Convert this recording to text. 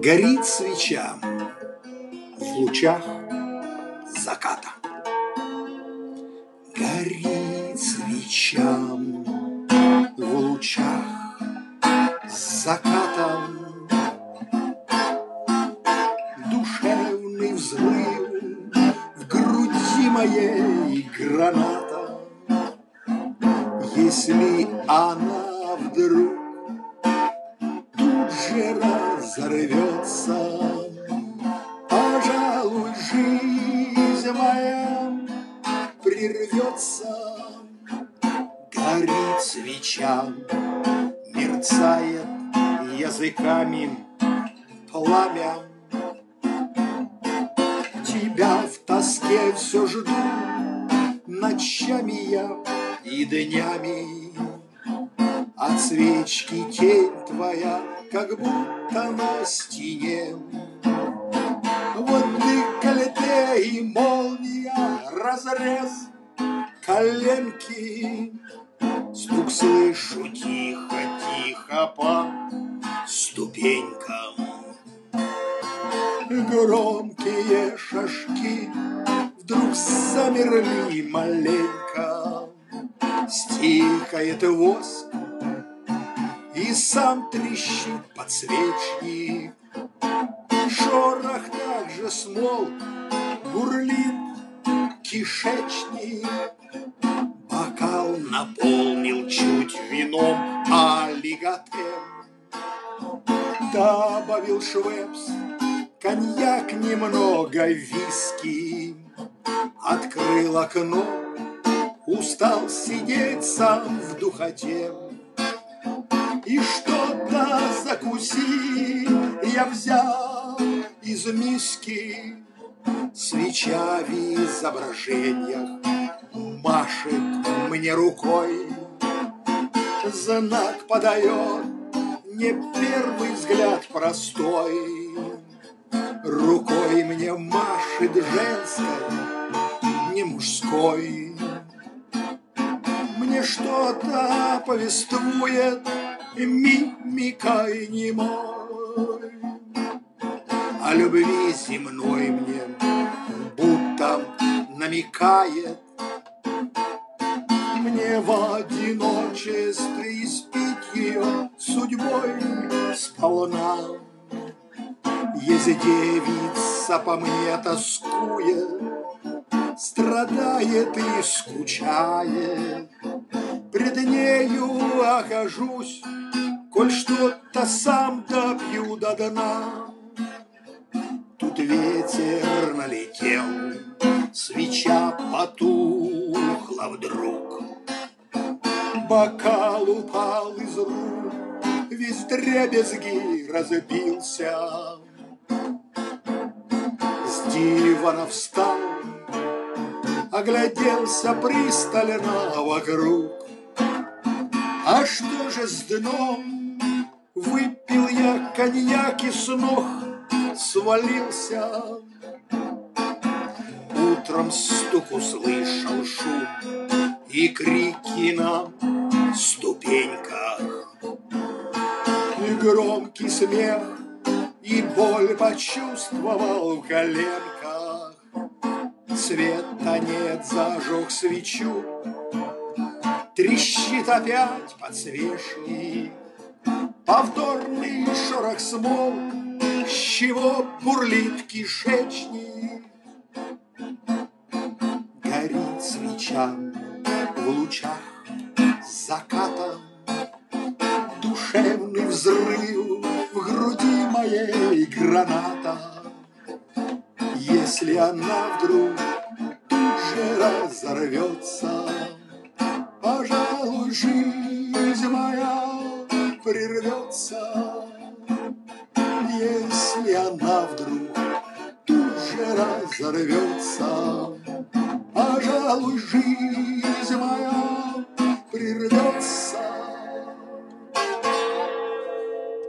Горит свеча в лучах заката. Горит свеча в лучах заката. Душевный взрыв в груди моей граната. Если она вдруг тут же разорвется, пожалуй, жизнь моя прервется. Горит свеча, мерцает языками пламя. Тебя в тоске все жду ночами я и днями. От свечки тень твоя, как будто на стене. Вот декольте и молния, разрез коленки. Стук слышу тихо-тихо по ступенькам. Громкие шажки вдруг замерли маленько. Стихает воск и сам трещит подсвечник. Шорох также смолк, бурлит кишечник. Бокал наполнил чуть вином аллигатер. Добавил швепс, коньяк, немного виски. Открыл окно, устал сидеть сам в духоте. И что-то закусить я взял из миски. Свеча в изображениях машет мне рукой. Знак подает не первый взгляд простой. Рукой мне машет женской, не мужской. Мне что-то повествует мимикой немой. О любви земной мне будто намекает. Мне в одиночестве испить ее судьбой сполна. Если девица по мне тоскует, страдает и скучает, пред нею окажусь, коль что-то сам допью до дна. Тут ветер налетел, свеча потухла вдруг. Бокал упал из рук, весь вдребезги разбился. С дивана встал, огляделся пристально вокруг. А что же с дном? Выпил я коньяк и с ног свалился. Утром стук услышал, шум и крики на ступеньках. И громкий смех, и боль почувствовал в коленках. Света нет, зажег свечу, трещит опять подсвечник. Повторный шорох смолк, с чего бурлит кишечник. Горит свеча в лучах заката. Душевный взрыв в груди моей граната. Если она вдруг тут же разорвется, пожалуй, жизнь моя прервется. Если она вдруг тут же разорвется, пожалуй, жизнь моя прервется.